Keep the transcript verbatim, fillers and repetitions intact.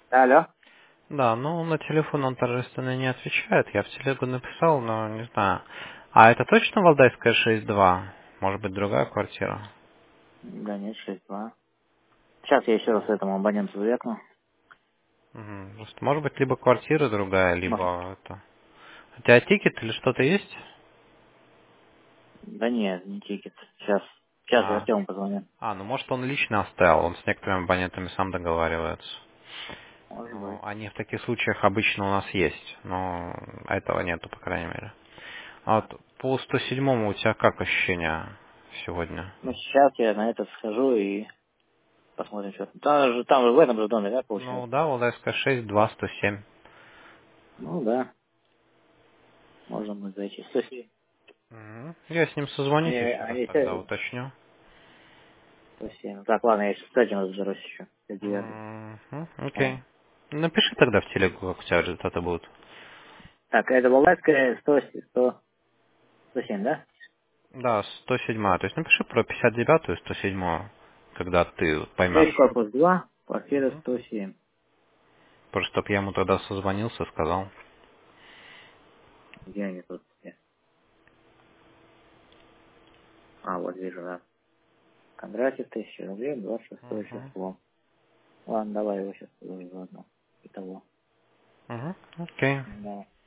Алло. Да, ну на телефон он торжественно не отвечает. Я в телегу написал, но не знаю. А это точно Валдайская шесть два? Может быть, другая квартира? Да нет, шесть два. Сейчас я еще раз этому абоненту звякну. Мгм. Просто, может быть, либо квартира другая, Может. либо это... У тебя тикет или что-то есть? Да нет, не тикет. Сейчас. Сейчас я А, Артему позвоню. а, ну может он лично оставил, он с некоторыми абонентами сам договаривается. Может Ну, быть. они в таких случаях обычно у нас есть, но этого нету, по крайней мере. А вот по сто седьмому у тебя как ощущения сегодня? Ну сейчас я на это схожу и посмотрим, что. Там же, там же в этом же доме, да, Ну получается? да, Валдайская шесть, два, сто семь. Ну да. Можно будет зайти. сто семь. Мгм. Я с ним созвонюсь Они, еще раз они тогда все. уточню. сто семь. Так, ладно, я сейчас с этим разберусь еще. С девятым. Мгм. Ладно. Окей. Напиши тогда в телегу, как у тебя результаты будут. Так, это Волгоградская сто, сто, сто семь, да? Да, сто семь. То есть напиши про пятьдесят девятую и сто семь, когда ты Шесть поймешь. корпус два, квартира Мгм. сто семь. Просто чтоб я ему тогда созвонился, сказал. Где они тут все? А, вот вижу, да. Кондратьев, тысяча рублей, двадцать шестое Угу. число. Ладно, давай его сейчас заодно. Итого. Угу. Окей. Да.